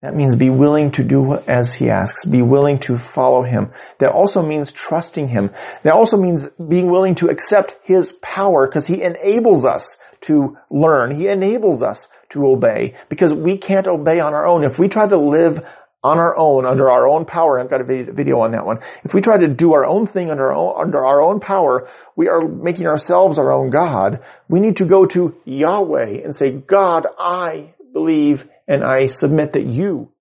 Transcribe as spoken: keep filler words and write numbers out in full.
That means be willing to do as he asks. Be willing to follow him. That also means trusting him. That also means being willing to accept his power because he enables us to learn. He enables us to obey because we can't obey on our own. If we try to live on our own, under our own power, I've got a video on that one. If we try to do our own thing under our own, under our own power, we are making ourselves our own God. We need to go to Yahweh and say, God, I believe and I submit that you